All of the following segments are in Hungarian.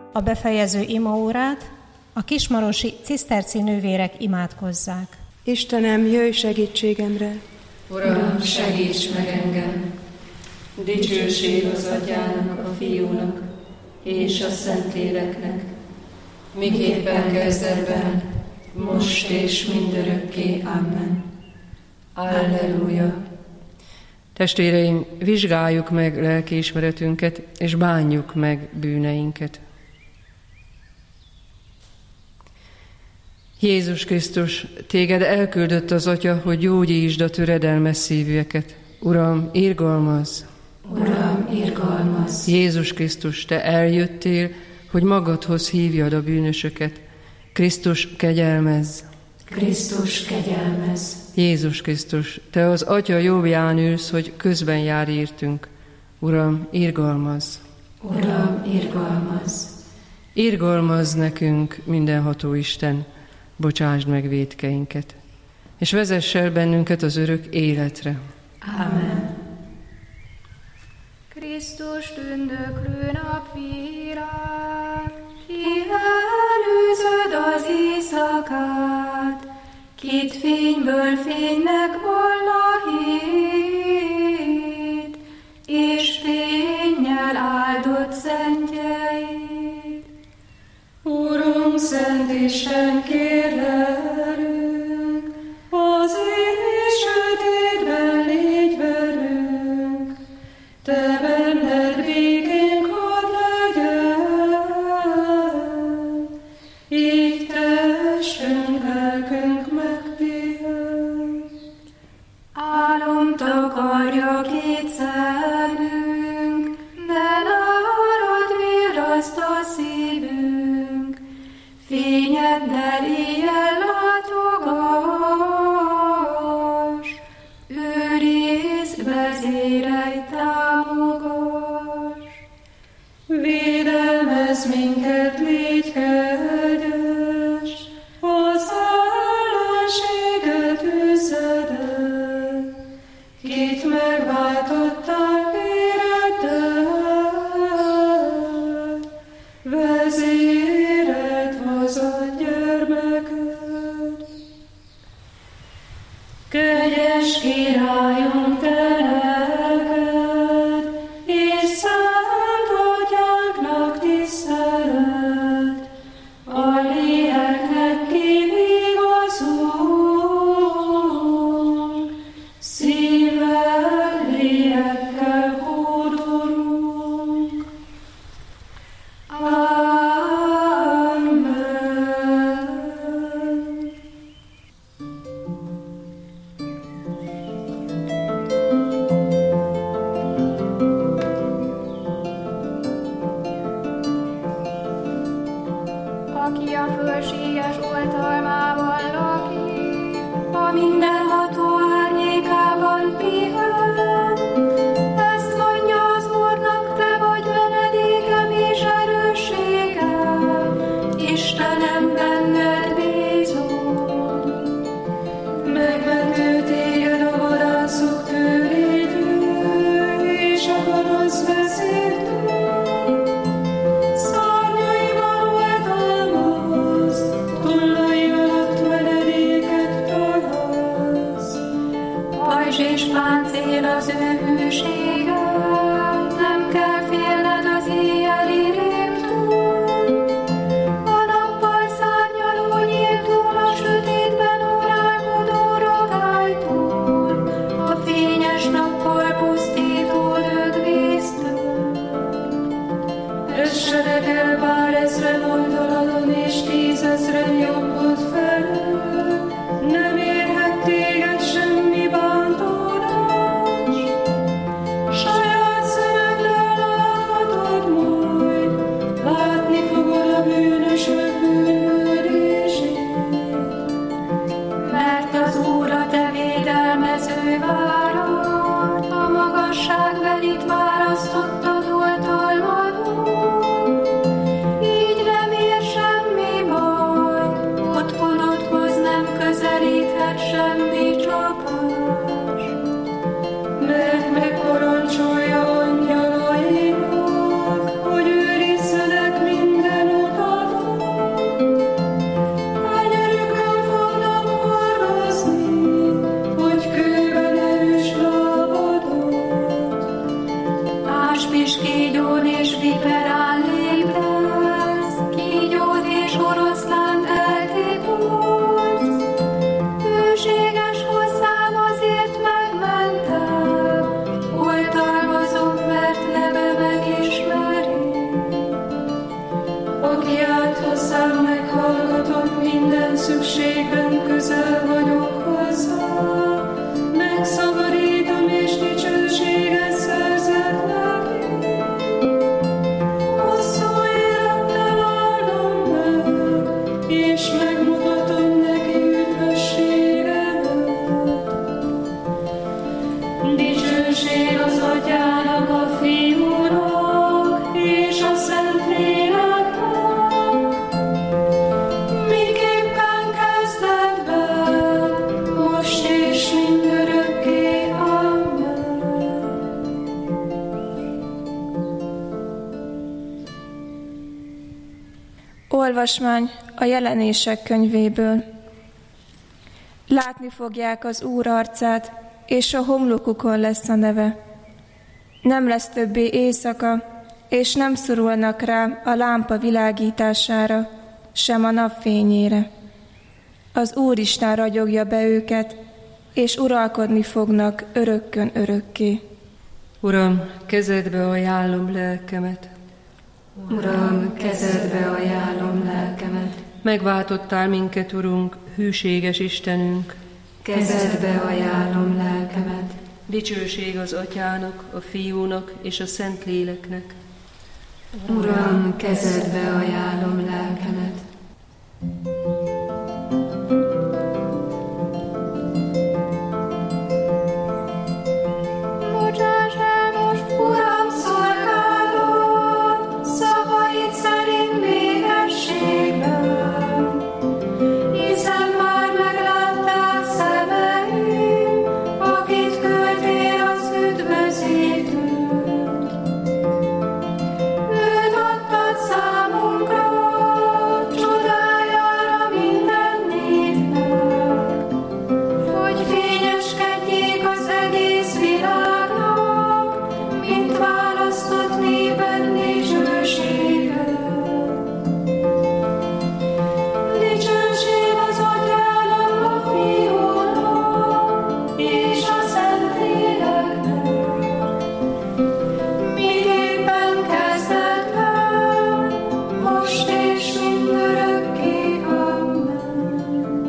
A befejező imaórát a kismarosi ciszterci nővérek imádkozzák. Istenem, jöjj segítségemre! Uram, segíts meg engem! Dicsőség az Atyának, a Fiúnak és a Szentléleknek, miképpen kezdetben, most és mindörökké. Amen. Alleluja! Testvéreim, vizsgáljuk meg lelkiismeretünket, és bánjuk meg bűneinket. Jézus Krisztus, téged elküldött az Atya, hogy gyógyítsd a töredelmes szívűeket. Uram, irgalmazz! Uram, irgalmazz! Jézus Krisztus, te eljöttél, hogy magadhoz hívjad a bűnösöket. Krisztus, kegyelmezz! Krisztus, kegyelmezz! Jézus Krisztus, te az Atya jobbján ülsz, hogy közben jár értünk. Uram, irgalmazz! Uram, irgalmazz! Irgalmazz nekünk, mindenható Isten, bocsásd meg vétkeinket, és vezess el bennünket az örök életre. Amen. Krisztus tündöklő napvilág, ki előzöd az éjszakát, kit fényből fénynek volna hét, és fénnyel áldott szentjeid. Urunk, Szent Isten, kérlelünk, az éj sötétben légy velünk, te benned békénk hadd legyen, így testünk, lelkünk megpihen. Álom takarja két szemünk, de nálad virraszt a szívünk, fényeddel éjjel látogass, őrizd, vezérelj, támogass. Védelmezz minket, légy kegyes, az ellenséget üzed el, kit megváltottál véreddel, vezéred hozad gyermeked. Kegyes Királyunk, te neked, és szent Atyánknak tisztelet, a léleknek kivigazunk, szívvel, lélekkel hódolunk. Amen. Aki a fölséges oltalmában lakik, a mindenható árnyékában pihen. Ezt mondja az Úrnak, te vagy menedékem és erősségem, Istenem, benned bízom. Megmentő téged a vadászok tőlétől, és a gonosz vezértől. Szárnyaival oltalmazd, tollai alatt menedéket találsz. Pajzs és páncél az ő hűsége, nem kell félned az éjjeli rémtől. A nappal szárnyaló nyíltól, a sötétben órálkodó ragálytól, a fényes nappal pusztító dögvésztől. Essenek el bár ezren oldaladon, és 10 000 jobbod felől, nem érhet téged semmi bántódás. Saját szemeddel láthatod majd, látni fogod a bűnösök bűnhődését. Mert az Úr a te védelmező várad, a magasságbelit választottad oltalmadon. Így nem ér semmi baj, ott szükségben közel vagyok hozzá, megszabadítom és dicsőséget szerzek neki. Hosszú élettel áldom meg, és megmutatom neki üdvösségemet. Dicsőség az Atyának, a Fiúnak és a Szentléleknek, miképpen kezdetben, most és mindörökké. Amen. Olvasmány a Jelenések könyvéből. Látni fogják az Úr arcát, és a homlokukon lesz a neve. Nem lesz többé éjszaka, és nem szorulnak rá a lámpa világítására, sem a napfényére. Az Úristen ragyogja be őket, és uralkodni fognak örökkön örökké. Uram, kezedbe ajánlom lelkemet. Uram, kezedbe ajánlom lelkemet. Megváltottál minket, Urunk, hűséges Istenünk. Kezedbe ajánlom lelkemet. Dicsőség az Atyának, a Fiúnak és a Szentléleknek. Uram, kezedbe ajánlom lelkemet. Bocsáss el most, Uram, szolgálat, szavaid szerint békességben, hiszen már meglátták szemeim, akit küldtél az üdvözítőt. Őt adtad számunkra, csodájára minden népnek, hogy fényeskedjék az egész világnak, mint választott néped dicsősége. Dicsőség az Atyának, a Fiúnak és a Szentléleknek, miképpen kezdetben, most és mindörökké. Amen.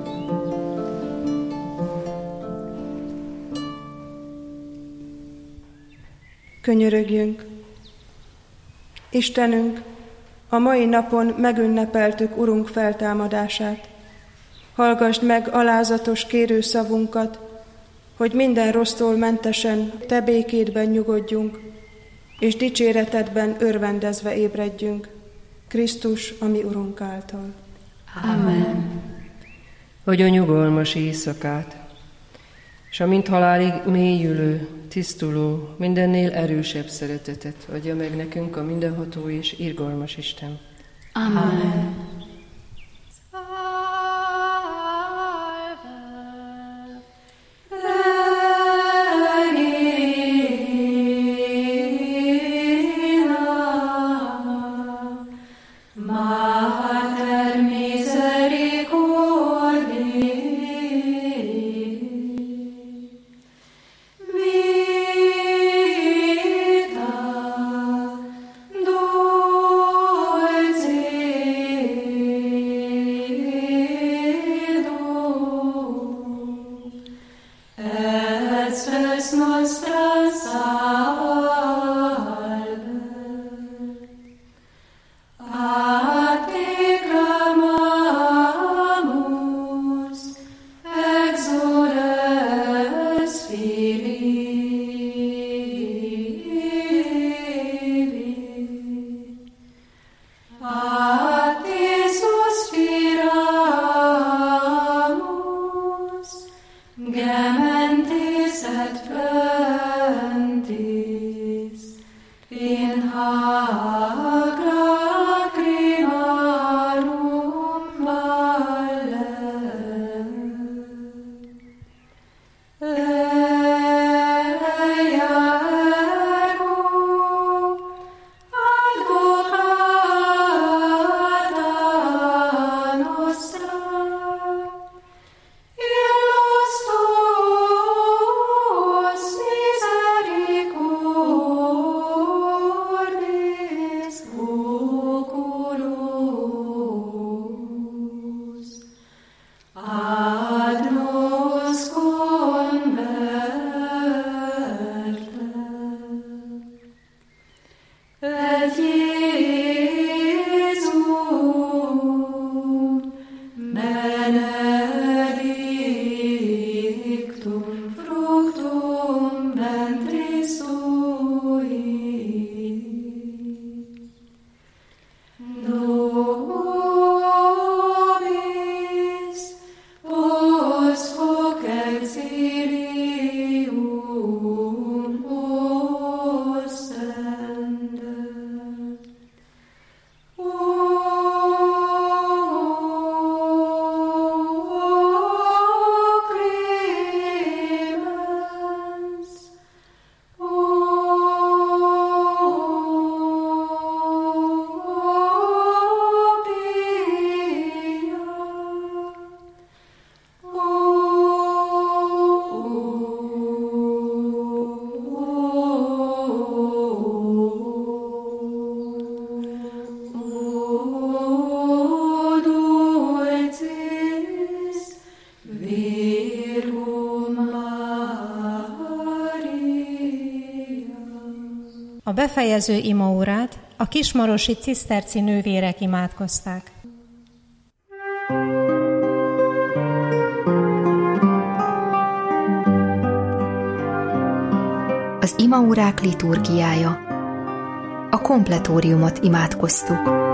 Könyörögjünk! Istenünk, a mai napon megünnepeltük Urunk feltámadását. Hallgasd meg alázatos kérőszavunkat, hogy minden rossztól mentesen Te békédben nyugodjunk, és dicséretedben örvendezve ébredjünk. Krisztus, a mi Urunk által. Amen. Adj nyugalmas éjszakát, és a mint halálig mélyülő, tisztuló, mindennél erősebb szeretetet adja meg nekünk a mindenható és irgalmas Isten. Amen. Mater misericordiae, vita dulcis befejező imaórát a kismarosi ciszterci nővérek imádkozták. Az imaórák liturgiája. A kompletóriumot imádkoztuk.